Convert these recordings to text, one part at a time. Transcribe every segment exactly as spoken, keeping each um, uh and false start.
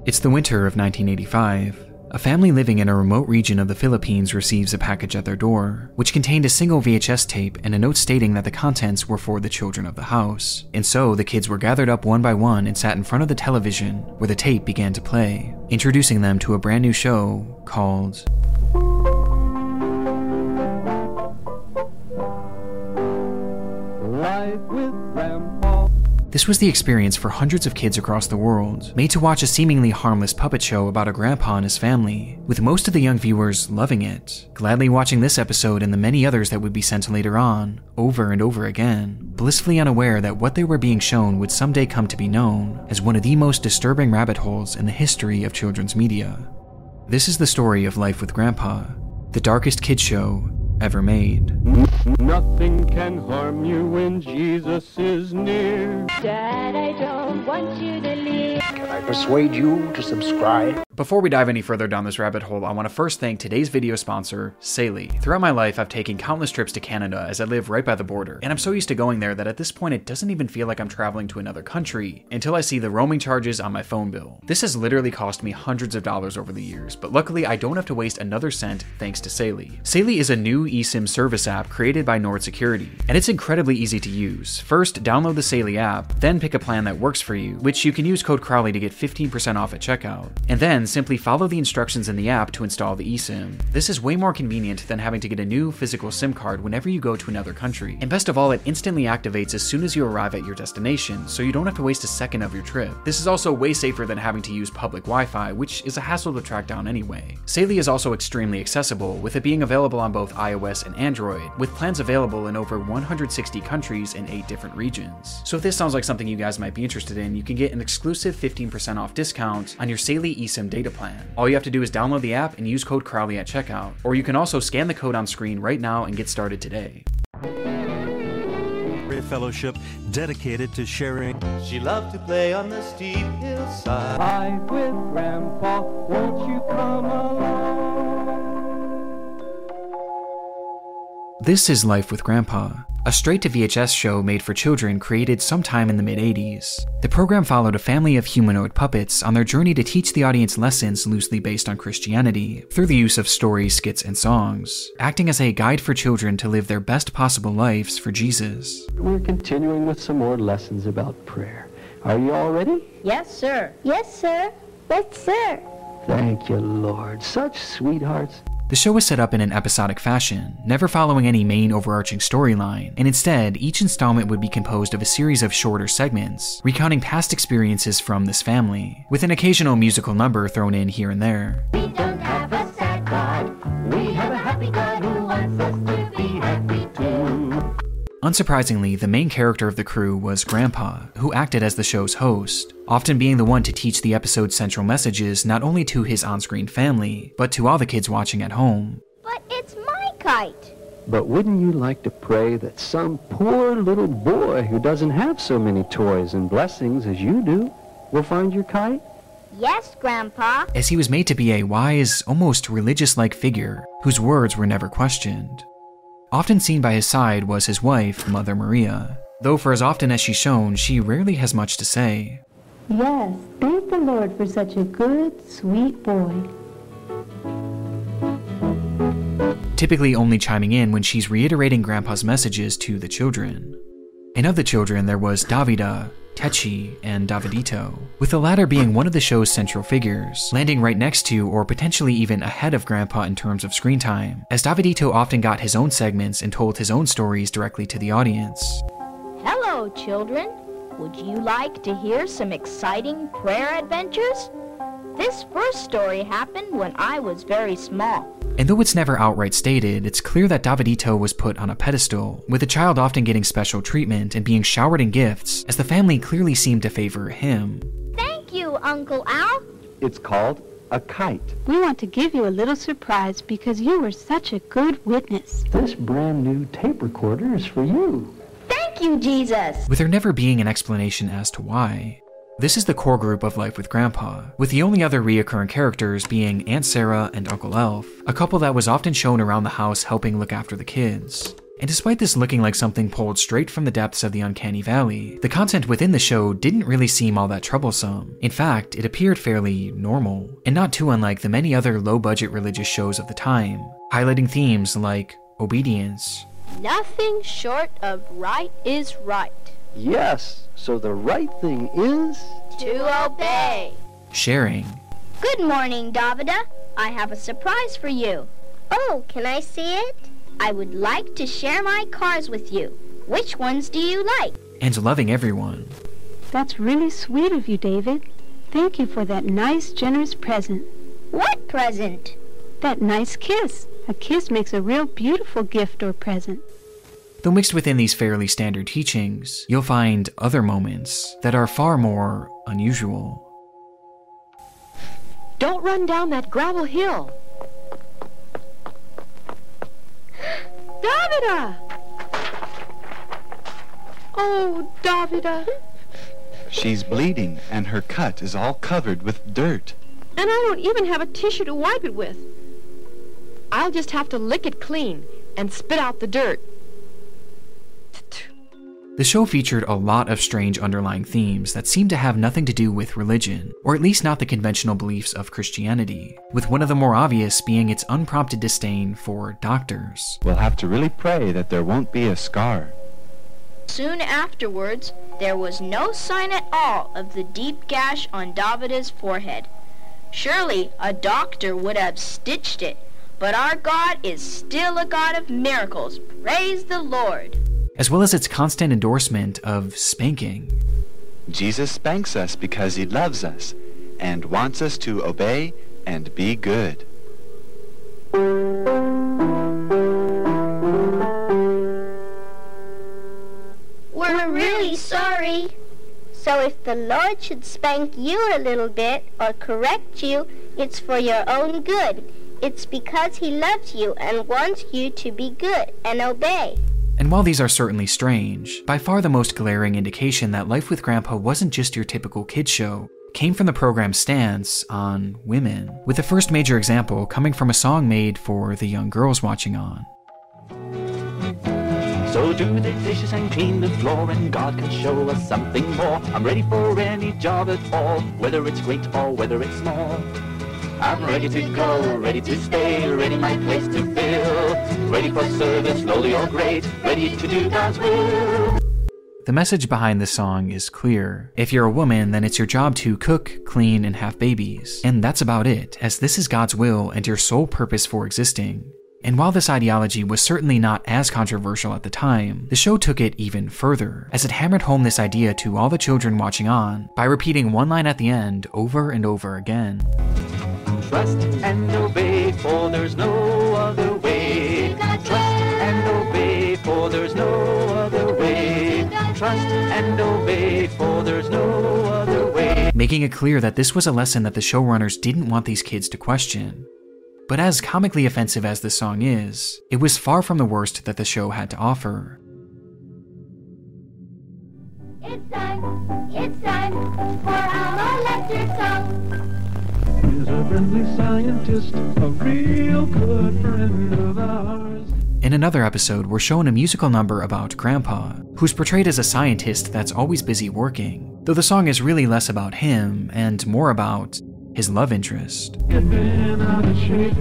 It's the winter of nineteen eighty-five. A family living in a remote region of the Philippines receives a package at their door, which contained a single V H S tape and a note stating that the contents were for the children of the house. And so, the kids were gathered up one by one and sat in front of the television, where the tape began to play, introducing them to a brand new show called Life with Grandpa. This was the experience for hundreds of kids across the world, made to watch a seemingly harmless puppet show about a grandpa and his family, with most of the young viewers loving it, gladly watching this episode and the many others that would be sent later on, over and over again, blissfully unaware that what they were being shown would someday come to be known as one of the most disturbing rabbit holes in the history of children's media. This is the story of Life with Grandpa, the darkest kids show ever made. Nothing can harm you when Jesus is near. Dad, I don't want you to leave. Can I persuade you to subscribe? Before we dive any further down this rabbit hole, I want to first thank today's video sponsor, Saily. Throughout my life, I've taken countless trips to Canada as I live right by the border, and I'm so used to going there that at this point it doesn't even feel like I'm traveling to another country until I see the roaming charges on my phone bill. This has literally cost me hundreds of dollars over the years, but luckily I don't have to waste another cent thanks to Saily. Saily is a new eSIM service app created by Nord Security, and it's incredibly easy to use. First, download the Saily app, then pick a plan that works for you, which you can use code Crowley to get fifteen percent off at checkout, and then simply follow the instructions in the app to install the eSIM. This is way more convenient than having to get a new physical SIM card whenever you go to another country. And best of all, it instantly activates as soon as you arrive at your destination, so you don't have to waste a second of your trip. This is also way safer than having to use public Wi-Fi, which is a hassle to track down anyway. Saily is also extremely accessible, with it being available on both iOS and Android, with plans available in over one hundred sixty countries in eight different regions. So if this sounds like something you guys might be interested in, you can get an exclusive fifteen percent off discount on your Saily eSIM data plan. All you have to do is download the app and use code Crowley at checkout, or you can also scan the code on screen right now and get started today. Fellowship dedicated to sharing. She loved to play on the steep hillside. Life with Grandpa, won't you come along? This is Life with Grandpa, a straight-to-V H S show made for children created sometime in the mid eighties. The program followed a family of humanoid puppets on their journey to teach the audience lessons loosely based on Christianity through the use of stories, skits, and songs, acting as a guide for children to live their best possible lives for Jesus. We're continuing with some more lessons about prayer. Are you all ready? Yes, sir. Yes, sir. Yes, sir. Thank you, Lord. Such sweethearts. The show was set up in an episodic fashion, never following any main overarching storyline, and instead, each installment would be composed of a series of shorter segments, recounting past experiences from this family, with an occasional musical number thrown in here and there. We don't have a sad God. We have a happy God who wants us to be happy too. Unsurprisingly, the main character of the crew was Grandpa, who acted as the show's host, often being the one to teach the episode's central messages not only to his on-screen family, but to all the kids watching at home. But it's my kite. But wouldn't you like to pray that some poor little boy who doesn't have so many toys and blessings as you do will find your kite? Yes, Grandpa. As he was made to be a wise, almost religious-like figure whose words were never questioned. Often seen by his side was his wife, Mother Maria, though for as often as she's shown, she rarely has much to say. Yes, thank the Lord for such a good, sweet boy. Typically only chiming in when she's reiterating Grandpa's messages to the children. And of the children, there was Davida, Techi, and Davidito, with the latter being one of the show's central figures, landing right next to or potentially even ahead of Grandpa in terms of screen time, as Davidito often got his own segments and told his own stories directly to the audience. Hello, children. Would you like to hear some exciting prayer adventures? This first story happened when I was very small. And though it's never outright stated, it's clear that Davidito was put on a pedestal, with the child often getting special treatment and being showered in gifts, as the family clearly seemed to favor him. Thank you, Uncle Al. It's called a kite. We want to give you a little surprise because you were such a good witness. This brand new tape recorder is for you. Thank you, Jesus. With there never being an explanation as to why. This is the core group of Life with Grandpa, with the only other reoccurring characters being Aunt Sarah and Uncle Elf, a couple that was often shown around the house helping look after the kids. And despite this looking like something pulled straight from the depths of the uncanny valley, the content within the show didn't really seem all that troublesome. In fact, it appeared fairly normal, and not too unlike the many other low-budget religious shows of the time, highlighting themes like obedience. Nothing short of right is right. Yes, so the right thing is... To obey. Sharing. Good morning, Davida. I have a surprise for you. Oh, can I see it? I would like to share my cars with you. Which ones do you like? And loving everyone. That's really sweet of you, David. Thank you for that nice, generous present. What present? That nice kiss. A kiss makes a real beautiful gift or present. Though mixed within these fairly standard teachings, you'll find other moments that are far more unusual. Don't run down that gravel hill. Davida! Oh, Davida. She's bleeding, and her cut is all covered with dirt. And I don't even have a tissue to wipe it with. I'll just have to lick it clean and spit out the dirt. The show featured a lot of strange underlying themes that seemed to have nothing to do with religion, or at least not the conventional beliefs of Christianity, with one of the more obvious being its unprompted disdain for doctors. We'll have to really pray that there won't be a scar. Soon afterwards, there was no sign at all of the deep gash on Davida's forehead. Surely a doctor would have stitched it, but our God is still a God of miracles. Praise the Lord. As well as its constant endorsement of spanking. Jesus spanks us because he loves us and wants us to obey and be good. We're really sorry. So if the Lord should spank you a little bit or correct you, it's for your own good. It's because he loves you and wants you to be good and obey. And while these are certainly strange, by far the most glaring indication that Life with Grandpa wasn't just your typical kids show came from the program's stance on women, with the first major example coming from a song made for the young girls watching on. So do the dishes and clean the floor, and God can show us something more. I'm ready for any job at all, whether it's great or whether it's small. I'm ready to go, ready to stay, ready my place to fill. Ready for service, lowly or great, ready to do God's will. The message behind this song is clear. If you're a woman, then it's your job to cook, clean, and have babies. And that's about it, as this is God's will and your sole purpose for existing. And while this ideology was certainly not as controversial at the time, the show took it even further, as it hammered home this idea to all the children watching on by repeating one line at the end over and over again. Trust and obey, for there's no other way. Trust and obey, for there's no other way. Trust and obey, for there's no other way. Making it clear that this was a lesson that the showrunners didn't want these kids to question. But as comically offensive as this song is, it was far from the worst that the show had to offer. It's time, it's time for our lecture song. He's a friendly scientist, a real good friend of ours. In another episode, we're shown a musical number about Grandpa, who's portrayed as a scientist that's always busy working, though the song is really less about him and more about his love interest. Getting out of shape,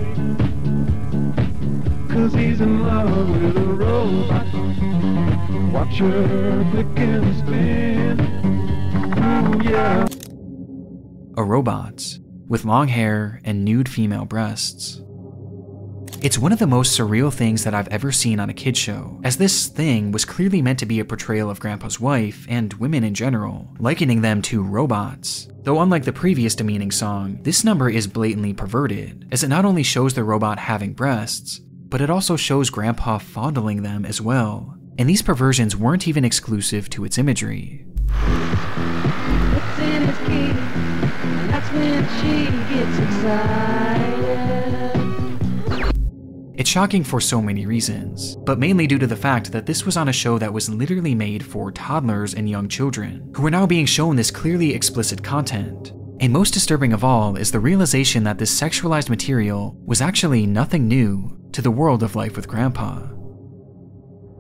'cause he's in love with a robot. Watch her flick and spin. Ooh, yeah. A robot with long hair and nude female breasts. It's one of the most surreal things that I've ever seen on a kid's show, as this thing was clearly meant to be a portrayal of Grandpa's wife and women in general, likening them to robots. Though unlike the previous demeaning song, this number is blatantly perverted, as it not only shows the robot having breasts, but it also shows Grandpa fondling them as well. And these perversions weren't even exclusive to its imagery. It's in his key, and that's when she gets excited. It's shocking for so many reasons, but mainly due to the fact that this was on a show that was literally made for toddlers and young children, who are now being shown this clearly explicit content. And most disturbing of all is the realization that this sexualized material was actually nothing new to the world of Life with Grandpa.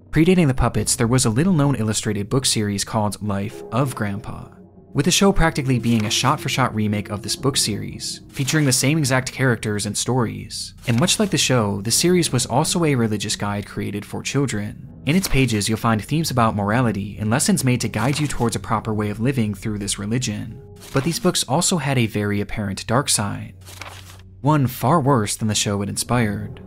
Predating the puppets, there was a little-known illustrated book series called Life of Grandpa, with the show practically being a shot-for-shot remake of this book series, featuring the same exact characters and stories. And much like the show, the series was also a religious guide created for children. In its pages, you'll find themes about morality and lessons made to guide you towards a proper way of living through this religion. But these books also had a very apparent dark side, one far worse than the show it inspired.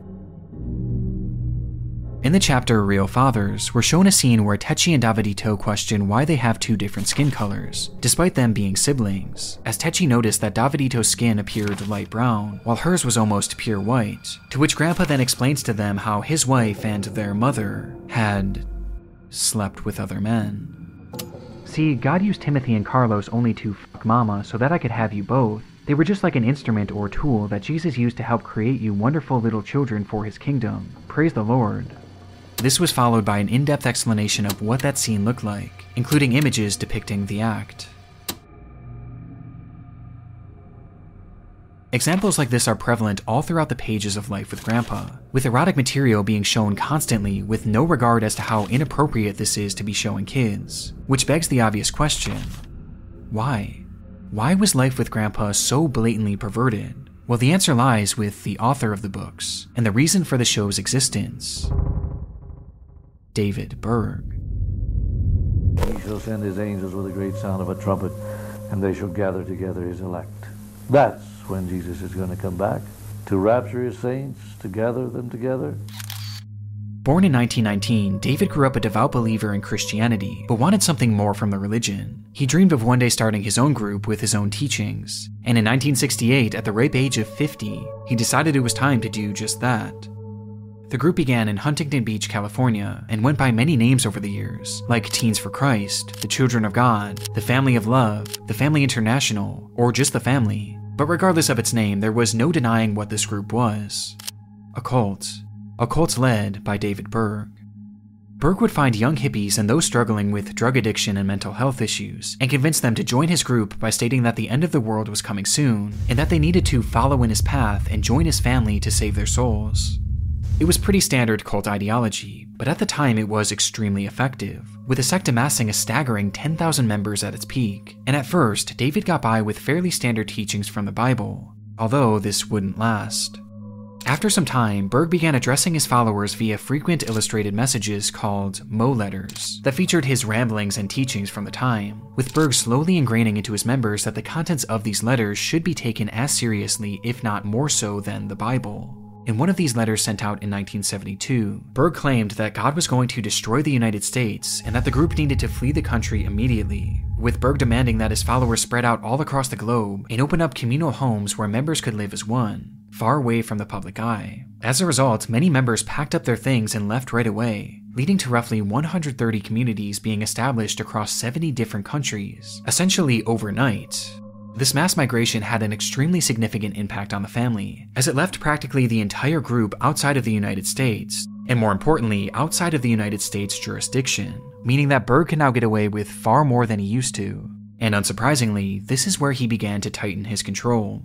In the chapter Real Fathers, we're shown a scene where Techi and Davidito question why they have two different skin colors, despite them being siblings, as Techi noticed that Davidito's skin appeared light brown, while hers was almost pure white, to which Grandpa then explains to them how his wife and their mother had slept with other men. See, God used Timothy and Carlos only to fuck mama so that I could have you both. They were just like an instrument or tool that Jesus used to help create you wonderful little children for his kingdom. Praise the Lord. This was followed by an in-depth explanation of what that scene looked like, including images depicting the act. Examples like this are prevalent all throughout the pages of Life with Grandpa, with erotic material being shown constantly with no regard as to how inappropriate this is to be showing kids, which begs the obvious question: why? Why was Life with Grandpa so blatantly perverted? Well, the answer lies with the author of the books, and the reason for the show's existence: David Berg. He shall send his angels with a great sound of a trumpet, and they shall gather together his elect. That's when Jesus is going to come back, to rapture his saints, to gather them together. Born in nineteen nineteen, David grew up a devout believer in Christianity, but wanted something more from the religion. He dreamed of one day starting his own group with his own teachings, and in nineteen sixty-eight, at the ripe age of fifty, he decided it was time to do just that. The group began in Huntington Beach, California, and went by many names over the years, like Teens for Christ, the Children of God, the Family of Love, the Family International, or just the Family. But regardless of its name, there was no denying what this group was: a cult. A cult led by David Berg. Berg would find young hippies and those struggling with drug addiction and mental health issues, and convince them to join his group by stating that the end of the world was coming soon, and that they needed to follow in his path and join his family to save their souls. It was pretty standard cult ideology, but at the time it was extremely effective, with the sect amassing a staggering ten thousand members at its peak. And at first, David got by with fairly standard teachings from the Bible, although this wouldn't last. After some time, Berg began addressing his followers via frequent illustrated messages called Mo letters that featured his ramblings and teachings from the time, with Berg slowly ingraining into his members that the contents of these letters should be taken as seriously, if not more so, than the Bible. In one of these letters sent out in nineteen seventy-two, Berg claimed that God was going to destroy the United States and that the group needed to flee the country immediately, with Berg demanding that his followers spread out all across the globe and open up communal homes where members could live as one, far away from the public eye. As a result, many members packed up their things and left right away, leading to roughly one hundred thirty communities being established across seventy different countries, essentially overnight. This mass migration had an extremely significant impact on the family, as it left practically the entire group outside of the United States, and more importantly, outside of the United States jurisdiction, meaning that Berg can now get away with far more than he used to. And unsurprisingly, this is where he began to tighten his control.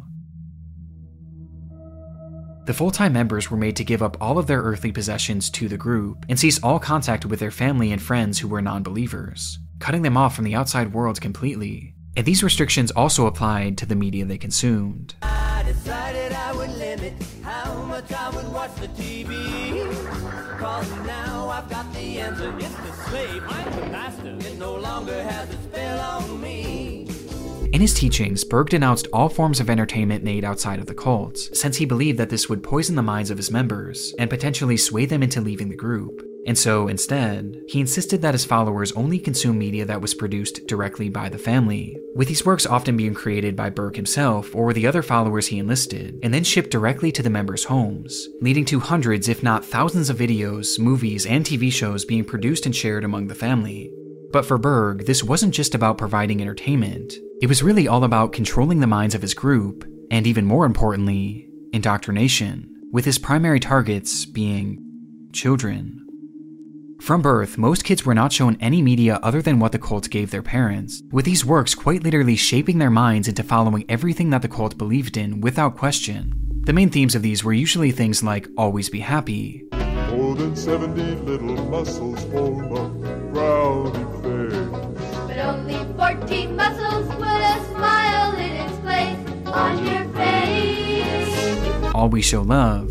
The full-time members were made to give up all of their earthly possessions to the group and cease all contact with their family and friends who were non-believers, cutting them off from the outside world completely. And these restrictions also applied to the media they consumed. I decided I would limit how much I would watch the T V. Cause now I've got the answer. It's the slave, I'm the master. It no longer has a spell on me. In his teachings, Berg denounced all forms of entertainment made outside of the cult, since he believed that this would poison the minds of his members and potentially sway them into leaving the group. And so, instead, he insisted that his followers only consume media that was produced directly by the family, with these works often being created by Berg himself or the other followers he enlisted, and then shipped directly to the members' homes, leading to hundreds if not thousands of videos, movies, and T V shows being produced and shared among the family. But for Berg, this wasn't just about providing entertainment. It was really all about controlling the minds of his group, and even more importantly, indoctrination, with his primary targets being children. From birth, most kids were not shown any media other than what the cult gave their parents, with these works quite literally shaping their minds into following everything that the cult believed in without question. The main themes of these were usually things like always be happy, More than seventy little muscles form a frowny face. But only fourteen muscles put a smile in its place on your face. Always show love.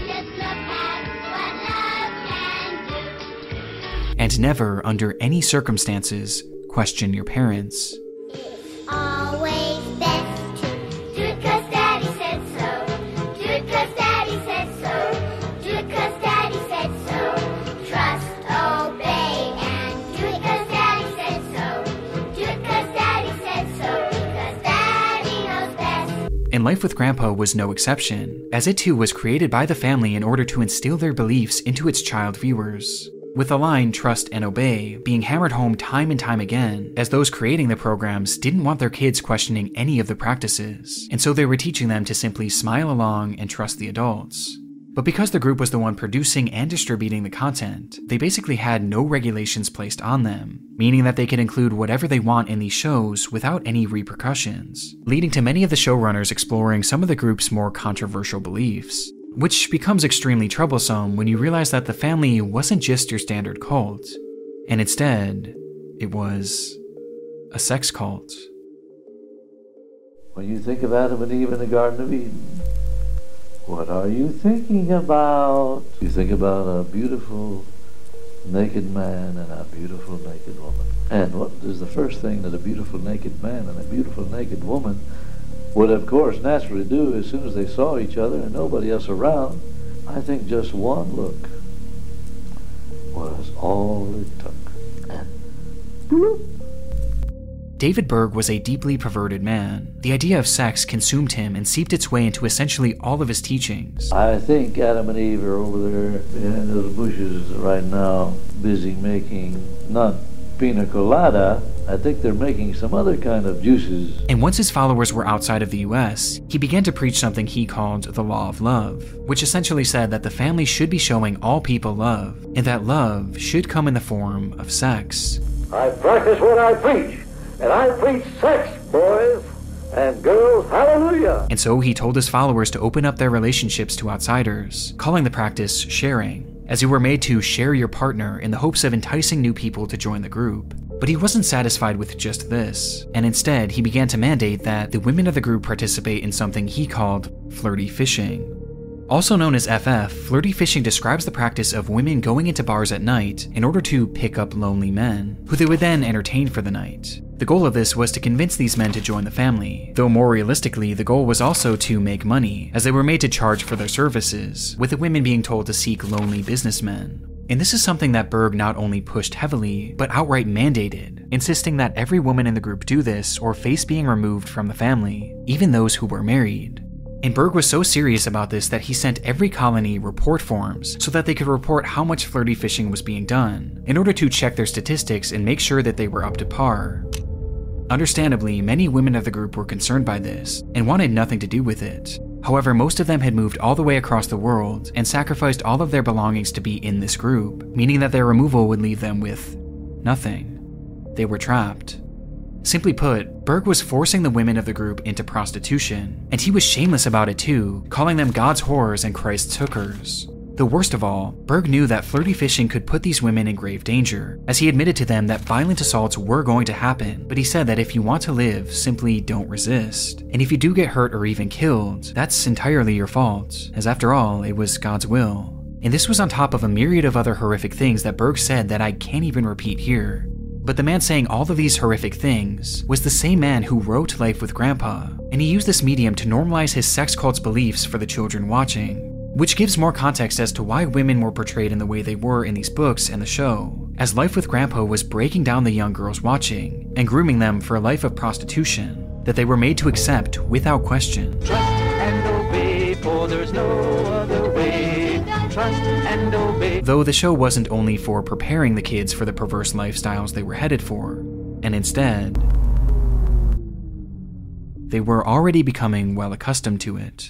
And never, under any circumstances, question your parents. Always best to do it 'cause Daddy said so. Do it 'cause Daddy said so. Do it 'cause Daddy said so. Trust, obey, and do it 'cause Daddy said so. Do it 'cause Daddy said so. Because Daddy knows best. And Life with Grandpa was no exception, as it too was created by the family in order to instill their beliefs into its child viewers, with the line trust and obey being hammered home time and time again, as those creating the programs didn't want their kids questioning any of the practices, and so they were teaching them to simply smile along and trust the adults. But because the group was the one producing and distributing the content, they basically had no regulations placed on them, meaning that they could include whatever they want in these shows without any repercussions, leading to many of the showrunners exploring some of the group's more controversial beliefs, which becomes extremely troublesome when you realize that the family wasn't just your standard cult, and instead, it was a sex cult. When you think of Adam and Eve in the Garden of Eden, what are you thinking about? You think about a beautiful naked man and a beautiful naked woman. And what is the first thing that a beautiful naked man and a beautiful naked woman would, of course, naturally do as soon as they saw each other and nobody else around? I think just one look was all it took. And bloop. David Berg was a deeply perverted man. The idea of sex consumed him and seeped its way into essentially all of his teachings. I think Adam and Eve are over there in those bushes right now, busy making, not pina colada, I think they're making some other kind of juices. And once his followers were outside of the U S, he began to preach something he called the law of love, which essentially said that the family should be showing all people love, and that love should come in the form of sex. I practice what I preach, and I preach sex, boys and girls, hallelujah! And so he told his followers to open up their relationships to outsiders, calling the practice sharing, as you were made to share your partner in the hopes of enticing new people to join the group. But he wasn't satisfied with just this, and instead he began to mandate that the women of the group participate in something he called flirty fishing. Also known as F F, flirty fishing describes the practice of women going into bars at night in order to pick up lonely men, who they would then entertain for the night. The goal of this was to convince these men to join the family, though more realistically, the goal was also to make money, as they were made to charge for their services, with the women being told to seek lonely businessmen. And this is something that Berg not only pushed heavily, but outright mandated, insisting that every woman in the group do this or face being removed from the family, even those who were married. And Berg was so serious about this that he sent every colony report forms so that they could report how much flirty fishing was being done, in order to check their statistics and make sure that they were up to par. Understandably, many women of the group were concerned by this, and wanted nothing to do with it. However, most of them had moved all the way across the world and sacrificed all of their belongings to be in this group, meaning that their removal would leave them with nothing. They were trapped. Simply put, Berg was forcing the women of the group into prostitution, and he was shameless about it too, calling them God's whores and Christ's hookers. The worst of all, Berg knew that flirty fishing could put these women in grave danger, as he admitted to them that violent assaults were going to happen, but he said that if you want to live, simply don't resist. And if you do get hurt or even killed, that's entirely your fault, as after all, it was God's will. And this was on top of a myriad of other horrific things that Berg said that I can't even repeat here. But the man saying all of these horrific things was the same man who wrote Life with Grandpa, and he used this medium to normalize his sex cult's beliefs for the children watching, which gives more context as to why women were portrayed in the way they were in these books and the show, as Life with Grandpa was breaking down the young girls watching and grooming them for a life of prostitution that they were made to accept without question. Trust and obey, for there's no other way. Trust and obey. Though the show wasn't only for preparing the kids for the perverse lifestyles they were headed for, and instead, they were already becoming well accustomed to it.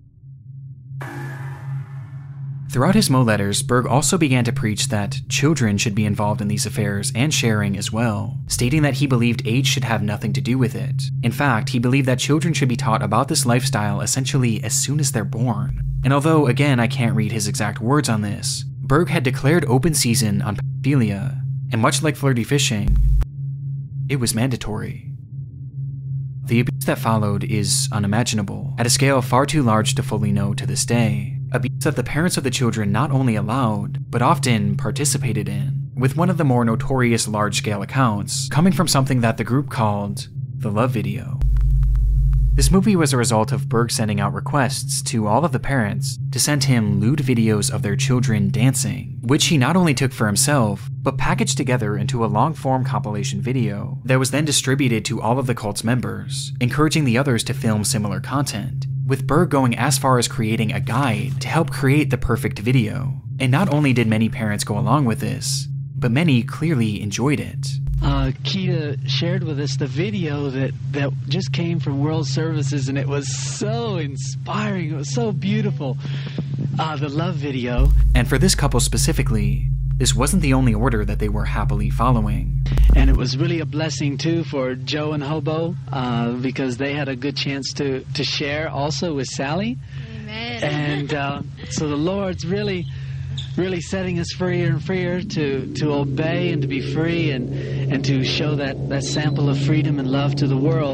Throughout his Mo letters, Berg also began to preach that children should be involved in these affairs and sharing as well, stating that he believed age should have nothing to do with it. In fact, he believed that children should be taught about this lifestyle essentially as soon as they're born. And although, again, I can't read his exact words on this, Berg had declared open season on pedophilia, and much like flirty fishing, it was mandatory. The abuse that followed is unimaginable, at a scale far too large to fully know to this day. Abuse that the parents of the children not only allowed, but often participated in, with one of the more notorious large-scale accounts coming from something that the group called the Love Video. This movie was a result of Berg sending out requests to all of the parents to send him lewd videos of their children dancing, which he not only took for himself, but packaged together into a long-form compilation video that was then distributed to all of the cult's members, encouraging the others to film similar content, with Berg going as far as creating a guide to help create the perfect video. And not only did many parents go along with this, but many clearly enjoyed it. Uh, Keita shared with us the video that, that just came from World Services, and it was so inspiring. It was so beautiful. Uh, the love video. And for this couple specifically, this wasn't the only order that they were happily following. And it was really a blessing, too, for Joe and Hobo, uh, because they had a good chance to, to share also with Sally. Amen. And uh, so the Lord's really... really setting us freer and freer to, to obey and to be free and, and to show that, that sample of freedom and love to the world.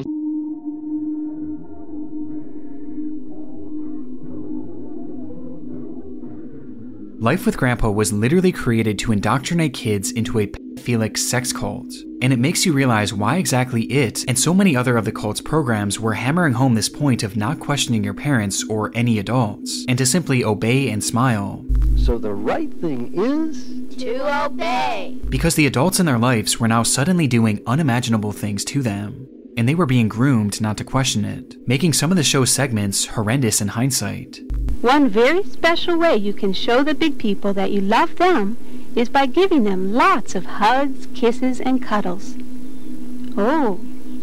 Life with Grandpa was literally created to indoctrinate kids into a pedophilic sex cult, and it makes you realize why exactly it and so many other of the cult's programs were hammering home this point of not questioning your parents or any adults, and to simply obey and smile. So the right thing is... to obey. Because the adults in their lives were now suddenly doing unimaginable things to them, and they were being groomed not to question it, making some of the show's segments horrendous in hindsight. One very special way you can show the big people that you love them is by giving them lots of hugs, kisses, and cuddles. Oh,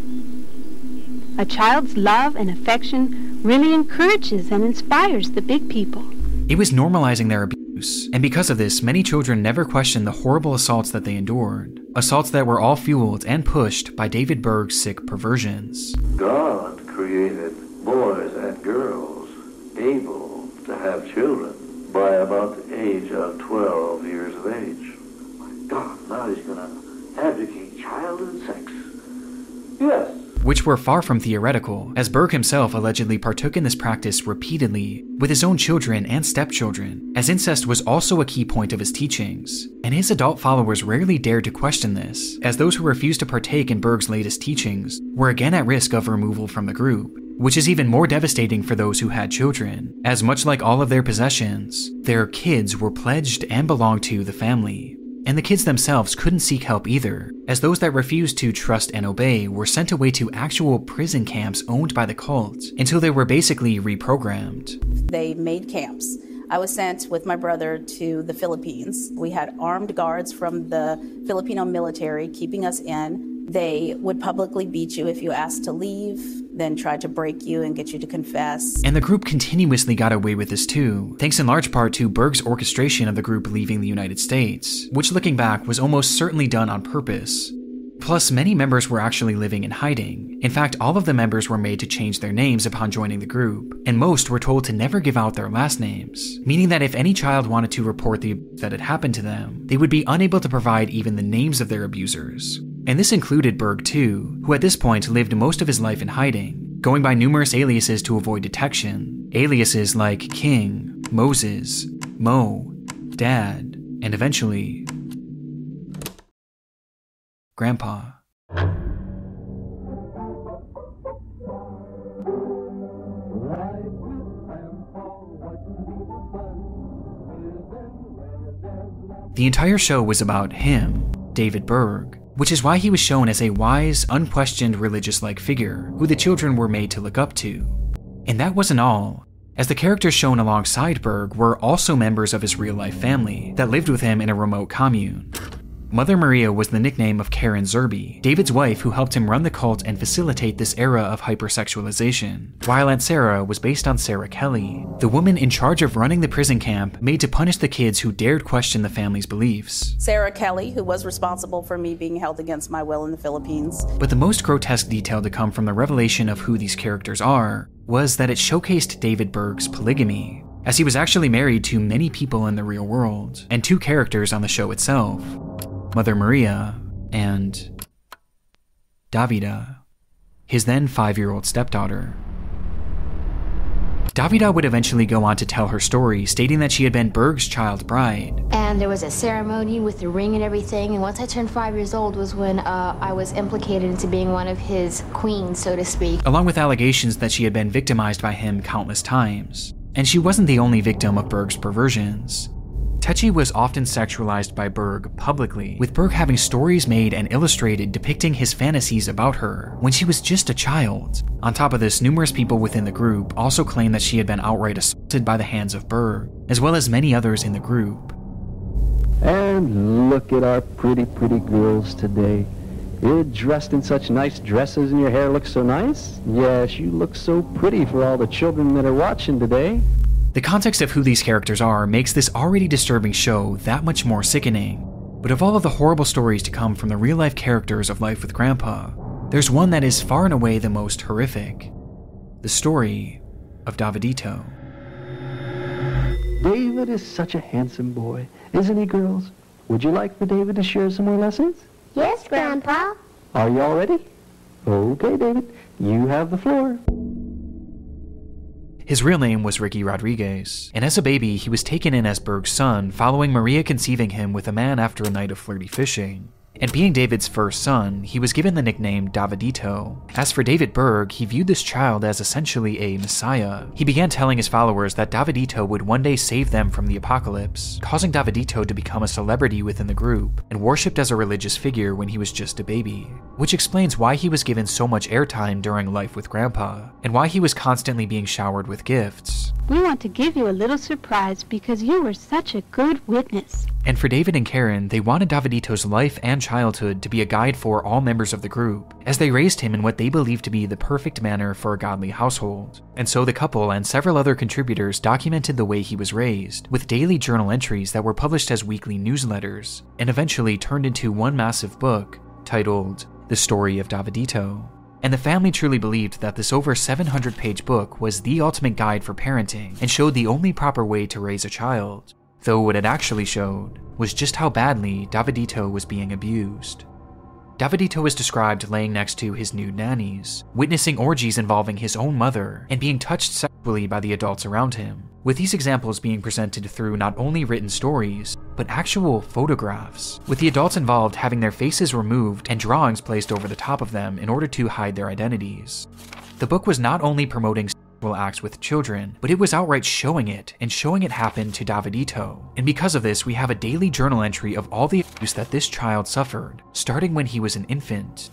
a child's love and affection really encourages and inspires the big people. It was normalizing their abuse, and because of this, many children never questioned the horrible assaults that they endured, assaults that were all fueled and pushed by David Berg's sick perversions. God created boys and girls able to have children by about the age of twelve years of age. My God, now he's going to advocate childhood sex. Yes. Which were far from theoretical, as Berg himself allegedly partook in this practice repeatedly with his own children and stepchildren, as incest was also a key point of his teachings, and his adult followers rarely dared to question this, as those who refused to partake in Berg's latest teachings were again at risk of removal from the group, which is even more devastating for those who had children, as much like all of their possessions, their kids were pledged and belonged to the family. And the kids themselves couldn't seek help either, as those that refused to trust and obey were sent away to actual prison camps owned by the cult until they were basically reprogrammed. They made camps. I was sent with my brother to the Philippines. We had armed guards from the Filipino military keeping us in. They would publicly beat you if you asked to leave, then try to break you and get you to confess. And the group continuously got away with this too, thanks in large part to Berg's orchestration of the group leaving the United States, which looking back was almost certainly done on purpose. Plus, many members were actually living in hiding. In fact, all of the members were made to change their names upon joining the group, and most were told to never give out their last names, meaning that if any child wanted to report the abuse that had happened to them, they would be unable to provide even the names of their abusers. And this included Berg too, who at this point lived most of his life in hiding, going by numerous aliases to avoid detection, aliases like King, Moses, Mo, Dad, and eventually, Grandpa. The entire show was about him, David Berg, which is why he was shown as a wise, unquestioned religious-like figure who the children were made to look up to. And that wasn't all, as the characters shown alongside Berg were also members of his real-life family that lived with him in a remote commune. Mother Maria was the nickname of Karen Zerby, David's wife who helped him run the cult and facilitate this era of hypersexualization, while Aunt Sarah was based on Sarah Kelly, the woman in charge of running the prison camp made to punish the kids who dared question the family's beliefs. Sarah Kelly, who was responsible for me being held against my will in the Philippines. But the most grotesque detail to come from the revelation of who these characters are was that it showcased David Berg's polygamy, as he was actually married to many people in the real world, and two characters on the show itself, Mother Maria and Davida, his then five-year-old stepdaughter. Davida would eventually go on to tell her story, stating that she had been Berg's child bride. And there was a ceremony with the ring and everything, and once I turned five years old was when uh, I was implicated into being one of his queens, so to speak. Along with allegations that she had been victimized by him countless times. And she wasn't the only victim of Berg's perversions. Tetchy was often sexualized by Berg publicly, with Berg having stories made and illustrated depicting his fantasies about her when she was just a child. On top of this, numerous people within the group also claimed that she had been outright assaulted by the hands of Berg, as well as many others in the group. And look at our pretty, pretty girls today. You're dressed in such nice dresses and your hair looks so nice. Yes, you look so pretty for all the children that are watching today. The context of who these characters are makes this already disturbing show that much more sickening. But of all of the horrible stories to come from the real-life characters of Life with Grandpa, there's one that is far and away the most horrific. The story of Davidito. David is such a handsome boy, isn't he, girls? Would you like for David to share some more lessons? Yes, Grandpa. Are you all ready? Okay, David, you have the floor. His real name was Ricky Rodriguez, and as a baby, he was taken in as Berg's son following Maria conceiving him with a man after a night of flirty fishing. And being David's first son, he was given the nickname Davidito. As for David Berg, he viewed this child as essentially a messiah. He began telling his followers that Davidito would one day save them from the apocalypse, causing Davidito to become a celebrity within the group, and worshipped as a religious figure when he was just a baby. Which explains why he was given so much airtime during Life with Grandpa, and why he was constantly being showered with gifts. We want to give you a little surprise because you were such a good witness. And for David and Karen, they wanted Davidito's life and childhood to be a guide for all members of the group, as they raised him in what they believed to be the perfect manner for a godly household. And so the couple and several other contributors documented the way he was raised, with daily journal entries that were published as weekly newsletters, and eventually turned into one massive book titled The Story of Davidito. And the family truly believed that this over seven hundred page book was the ultimate guide for parenting and showed the only proper way to raise a child. Though what it actually showed was just how badly Davidito was being abused. Davidito is described laying next to his nude nannies, witnessing orgies involving his own mother, and being touched sexually by the adults around him, with these examples being presented through not only written stories, but actual photographs, with the adults involved having their faces removed and drawings placed over the top of them in order to hide their identities. The book was not only promoting acts with children, but it was outright showing it, and showing it happen to Davidito. And because of this, we have a daily journal entry of all the abuse that this child suffered, starting when he was an infant.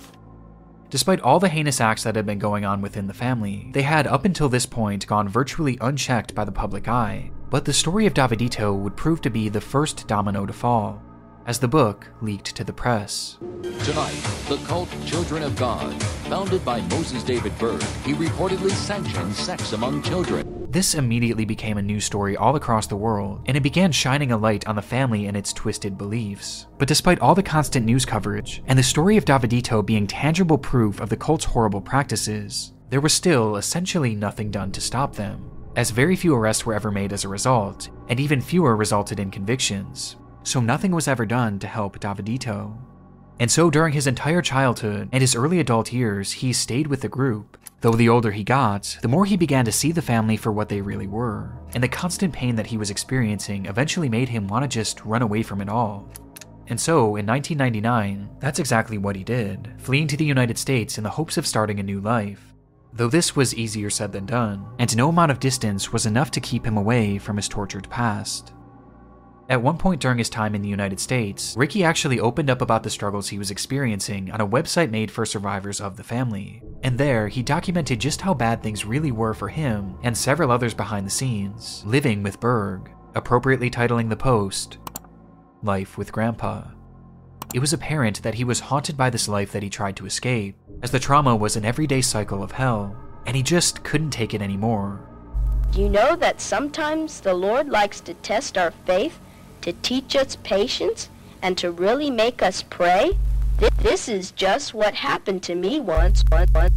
Despite all the heinous acts that had been going on within the family, they had up until this point gone virtually unchecked by the public eye. But the story of Davidito would prove to be the first domino to fall, as the book leaked to the press. Tonight, the cult Children of God, founded by Moses David Berg, he reportedly sanctioned sex among children. This immediately became a news story all across the world, and it began shining a light on the family and its twisted beliefs. But despite all the constant news coverage, and the story of Davidito being tangible proof of the cult's horrible practices, there was still essentially nothing done to stop them, as very few arrests were ever made as a result, and even fewer resulted in convictions. So nothing was ever done to help Davidito. And so during his entire childhood and his early adult years, he stayed with the group. Though the older he got, the more he began to see the family for what they really were, and the constant pain that he was experiencing eventually made him want to just run away from it all. And so, in nineteen ninety-nine, that's exactly what he did, fleeing to the United States in the hopes of starting a new life. Though this was easier said than done, and no amount of distance was enough to keep him away from his tortured past. At one point during his time in the United States, Ricky actually opened up about the struggles he was experiencing on a website made for survivors of the family. And there, he documented just how bad things really were for him and several others behind the scenes, living with Berg, appropriately titling the post, Life with Grandpa. It was apparent that he was haunted by this life that he tried to escape, as the trauma was an everyday cycle of hell, and he just couldn't take it anymore. Do you know that sometimes the Lord likes to test our faith, to teach us patience, and to really make us pray? This is just what happened to me once. once, once.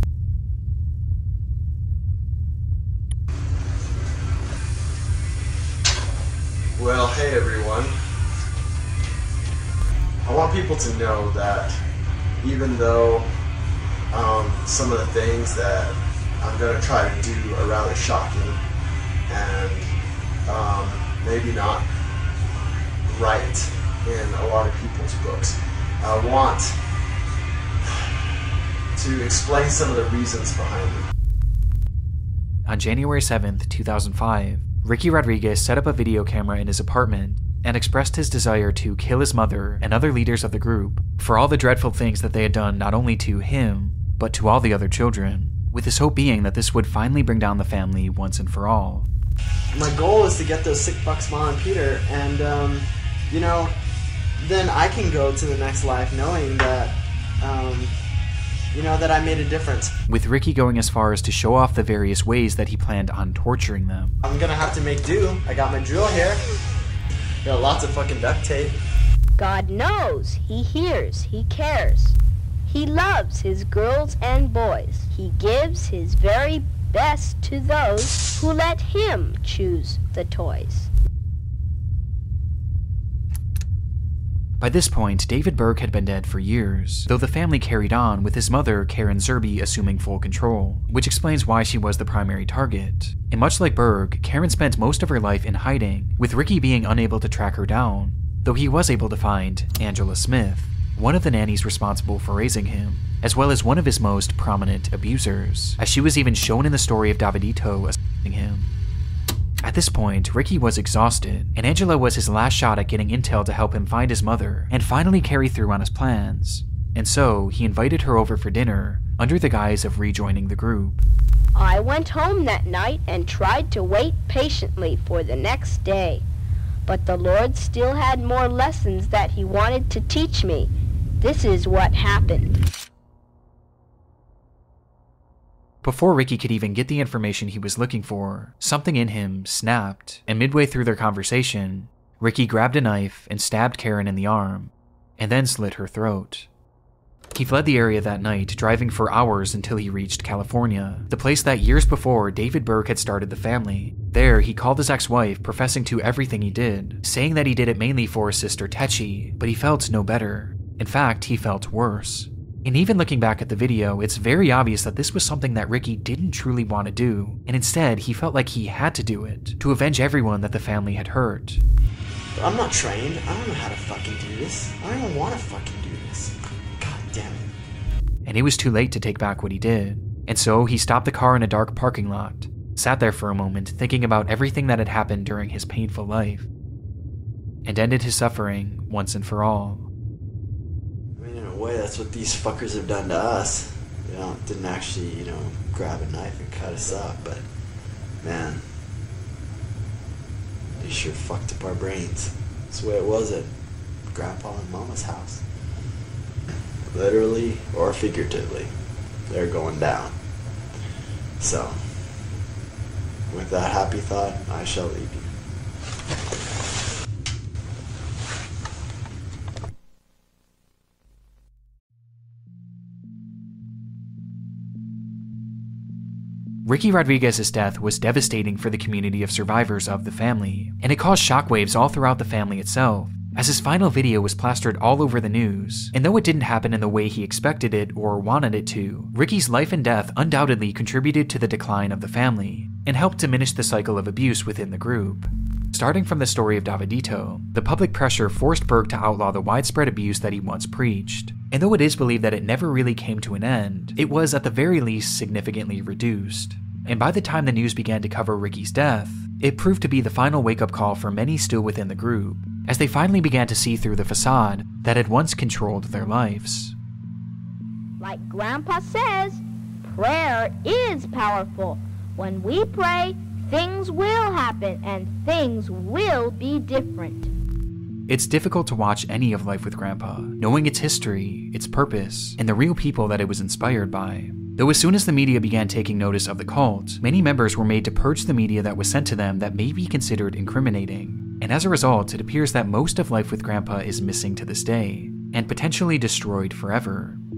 Well, hey everyone. I want people to know that even though um, some of the things that I'm going to try to do are rather shocking and um, maybe not right in a lot of people's books, I want to explain some of the reasons behind it. On January seventh, two thousand five, Ricky Rodriguez set up a video camera in his apartment and expressed his desire to kill his mother and other leaders of the group for all the dreadful things that they had done not only to him, but to all the other children, with his hope being that this would finally bring down the family once and for all. My goal is to get those sick bucks, Ma and Peter, and, um, you know, then I can go to the next life knowing that, um, you know, that I made a difference. With Ricky going as far as to show off the various ways that he planned on torturing them. I'm gonna have to make do. I got my drill here. Got lots of fucking duct tape. God knows, He hears, He cares. He loves His girls and boys. He gives His very best to those who let Him choose the toys. By this point, David Berg had been dead for years, though the family carried on with his mother, Karen Zerby, assuming full control, which explains why she was the primary target. And much like Berg, Karen spent most of her life in hiding, with Ricky being unable to track her down, though he was able to find Angela Smith, one of the nannies responsible for raising him, as well as one of his most prominent abusers, as she was even shown in the story of Davidito assaulting him. At this point, Ricky was exhausted, and Angela was his last shot at getting intel to help him find his mother and finally carry through on his plans. And so, he invited her over for dinner, under the guise of rejoining the group. I went home that night and tried to wait patiently for the next day. But the Lord still had more lessons that He wanted to teach me. This is what happened. Before Ricky could even get the information he was looking for, something in him snapped, and midway through their conversation, Ricky grabbed a knife and stabbed Karen in the arm, and then slit her throat. He fled the area that night, driving for hours until he reached California, the place that years before David Berg had started the family. There, he called his ex-wife, professing to everything he did, saying that he did it mainly for his sister Techi, but he felt no better. In fact, he felt worse. And even looking back at the video, it's very obvious that this was something that Ricky didn't truly want to do, and instead he felt like he had to do it, to avenge everyone that the family had hurt. I'm not trained. I don't know how to fucking do this. I don't even want to fucking do this. God damn it. And it was too late to take back what he did, and so he stopped the car in a dark parking lot, sat there for a moment thinking about everything that had happened during his painful life, and ended his suffering once and for all. Way, that's what these fuckers have done to us. They don't, didn't actually, you know, grab a knife and cut us up, but man, they sure fucked up our brains. That's the way it was at Grandpa and Mama's house. Literally or figuratively, they're going down. So, with that happy thought, I shall leave you. Ricky Rodriguez's death was devastating for the community of survivors of the family, and it caused shockwaves all throughout the family itself, as his final video was plastered all over the news. And though it didn't happen in the way he expected it or wanted it to, Ricky's life and death undoubtedly contributed to the decline of the family, and helped diminish the cycle of abuse within the group. Starting from the story of Davidito, the public pressure forced Berg to outlaw the widespread abuse that he once preached. And though it is believed that it never really came to an end, it was at the very least significantly reduced. And by the time the news began to cover Ricky's death, it proved to be the final wake-up call for many still within the group, as they finally began to see through the facade that had once controlled their lives. Like Grandpa says, prayer is powerful. When we pray, things will happen and things will be different. It's difficult to watch any of Life with Grandpa, knowing its history, its purpose, and the real people that it was inspired by. Though as soon as the media began taking notice of the cult, many members were made to purge the media that was sent to them that may be considered incriminating. And as a result, it appears that most of Life with Grandpa is missing to this day, and potentially destroyed forever.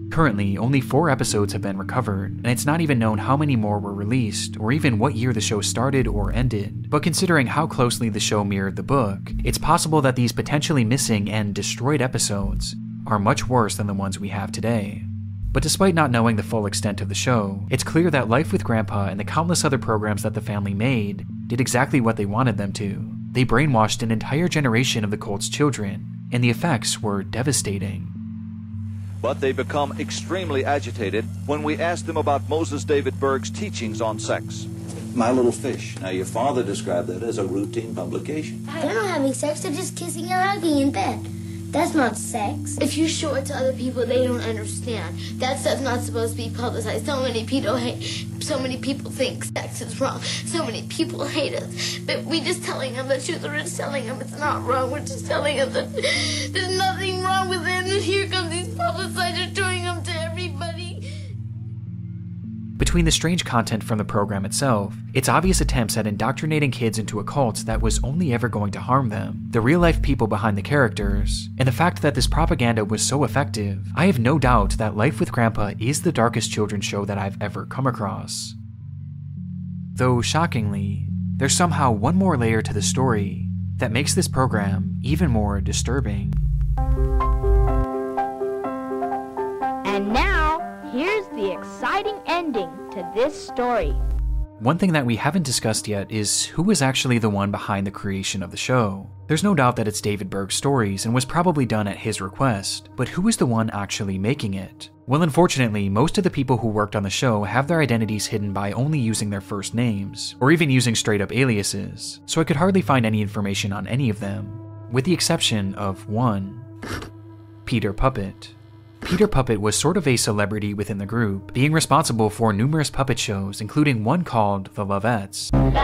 Currently, only four episodes have been recovered, and it's not even known how many more were released, or even what year the show started or ended. But considering how closely the show mirrored the book, it's possible that these potentially missing and destroyed episodes are much worse than the ones we have today. But despite not knowing the full extent of the show, it's clear that Life with Grandpa and the countless other programs that the family made did exactly what they wanted them to. They brainwashed an entire generation of the cult's children, and the effects were devastating. But they become extremely agitated when we ask them about Moses David Berg's teachings on sex. My Little Fish. Now, your father described that as a routine publication. They're not having sex, they're just kissing and hugging in bed. That's not sex. If you show it to other people, they don't understand. That stuff's not supposed to be publicized. So many people hate, so many people think sex is wrong. So many people hate us. But we just telling them the truth. We're just telling them it's not wrong. We're just telling them that there's nothing wrong with it. And here come these publicizers doing them to everybody. Between the strange content from the program itself, its obvious attempts at indoctrinating kids into a cult that was only ever going to harm them, the real-life people behind the characters, and the fact that this propaganda was so effective, I have no doubt that Life with Grandpa is the darkest children's show that I've ever come across. Though, shockingly, there's somehow one more layer to the story that makes this program even more disturbing. And now, here's the exciting ending to this story. One thing that we haven't discussed yet is who was actually the one behind the creation of the show. There's no doubt that it's David Berg's stories and was probably done at his request, but who is the one actually making it? Well, unfortunately, most of the people who worked on the show have their identities hidden by only using their first names, or even using straight-up aliases, so I could hardly find any information on any of them, with the exception of one: Peter Puppet. Peter Puppet was sort of a celebrity within the group, being responsible for numerous puppet shows, including one called The Lovettes,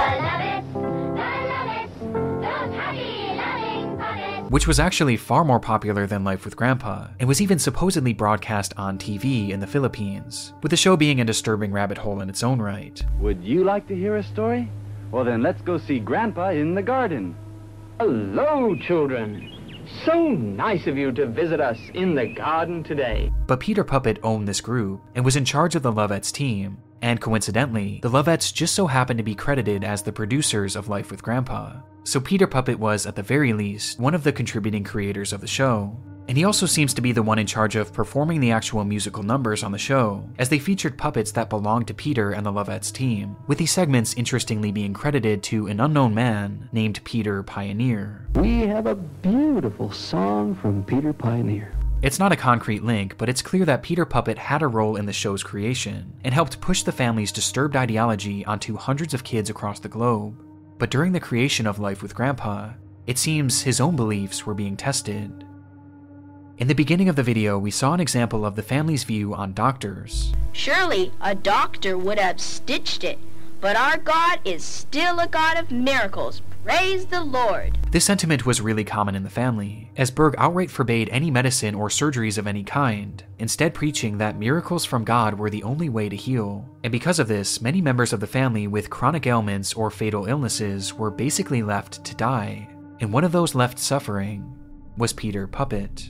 which was actually far more popular than Life with Grandpa, and was even supposedly broadcast on T V in the Philippines, with the show being a disturbing rabbit hole in its own right. Would you like to hear a story? Well then, let's go see Grandpa in the garden. Hello, children. So nice of you to visit us in the garden today. But Peter Puppet owned this group and was in charge of the Lovettes team, and coincidentally, the Lovettes just so happened to be credited as the producers of Life with Grandpa. So Peter Puppet was, at the very least, one of the contributing creators of the show. And he also seems to be the one in charge of performing the actual musical numbers on the show, as they featured puppets that belonged to Peter and the Lovettes team, with these segments interestingly being credited to an unknown man named Peter Pioneer. We have a beautiful song from Peter Pioneer. It's not a concrete link, but it's clear that Peter Puppet had a role in the show's creation, and helped push the family's disturbed ideology onto hundreds of kids across the globe. But during the creation of Life with Grandpa, it seems his own beliefs were being tested. In the beginning of the video, we saw an example of the family's view on doctors. Surely a doctor would have stitched it, but our God is still a God of miracles. Praise the Lord. This sentiment was really common in the family, as Berg outright forbade any medicine or surgeries of any kind, instead preaching that miracles from God were the only way to heal. And because of this, many members of the family with chronic ailments or fatal illnesses were basically left to die. And one of those left suffering was Peter Puppet.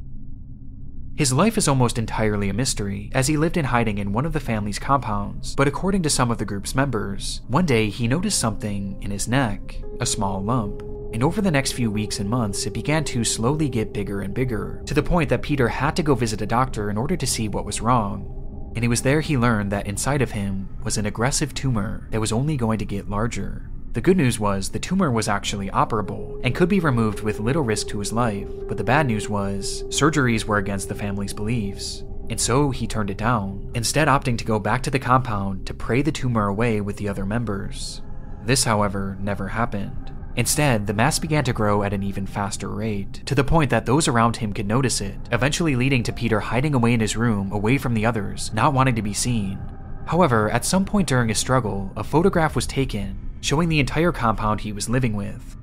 His life is almost entirely a mystery, as he lived in hiding in one of the family's compounds, but according to some of the group's members, one day he noticed something in his neck, a small lump, and over the next few weeks and months it began to slowly get bigger and bigger, to the point that Peter had to go visit a doctor in order to see what was wrong. And it was there he learned that inside of him was an aggressive tumor that was only going to get larger. The good news was the tumor was actually operable and could be removed with little risk to his life, but the bad news was surgeries were against the family's beliefs, and so he turned it down, instead opting to go back to the compound to pray the tumor away with the other members. This, however, never happened. Instead, the mass began to grow at an even faster rate, to the point that those around him could notice it, eventually leading to Peter hiding away in his room away from the others, not wanting to be seen. However, at some point during his struggle, a photograph was taken showing the entire compound he was living with.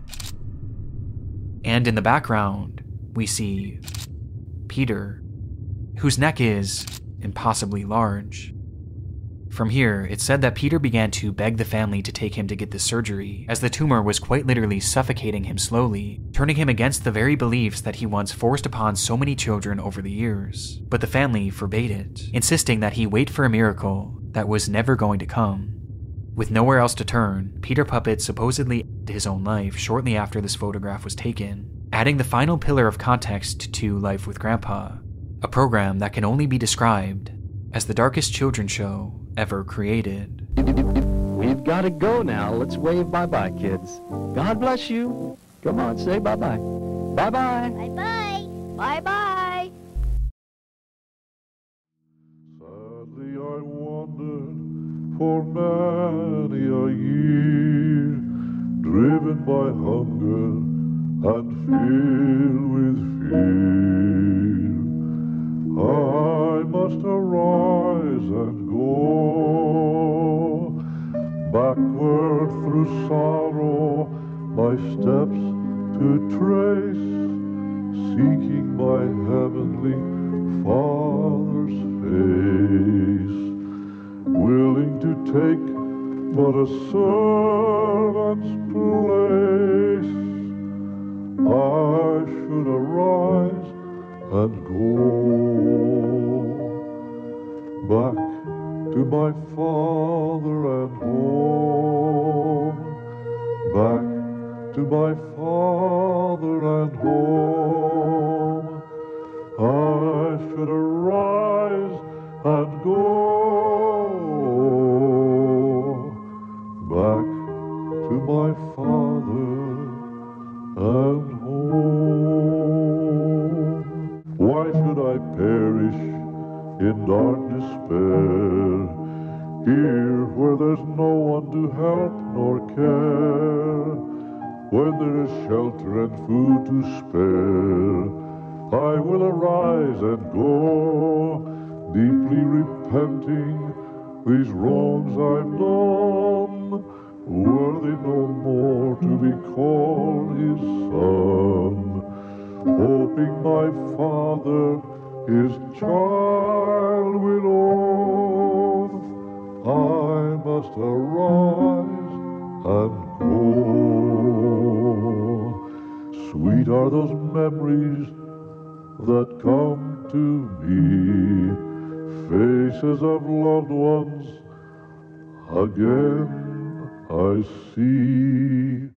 And in the background, we see Peter, whose neck is impossibly large. From here, it's said that Peter began to beg the family to take him to get the surgery, as the tumor was quite literally suffocating him slowly, turning him against the very beliefs that he once forced upon so many children over the years. But the family forbade it, insisting that he wait for a miracle that was never going to come. With nowhere else to turn, Peter Puppet supposedly ended his own life shortly after this photograph was taken, adding the final pillar of context to Life with Grandpa, a program that can only be described as the darkest children's show ever created. We've got to go now. Let's wave bye-bye, kids. God bless you. Come on, say bye-bye. Bye-bye. Bye-bye. Bye-bye. Sadly I wandered for many a year, driven by hunger and filled with fear. I must arise and go backward through sorrow, my steps to trace, seeking my heavenly Father's face, willing to take but a servant's place. I should arise and go back to my father and home, back to my father and home. I should arise and go back to my father and home. Why should I perish in dark despair, here where there's no one to help nor care, when there is shelter and food to spare? I will arise and go, deeply repenting these wrongs I've done, worthy no more to be called his son, hoping my Father his child will own. I must arise and go. Sweet are those memories that come to me, faces of loved ones again I see.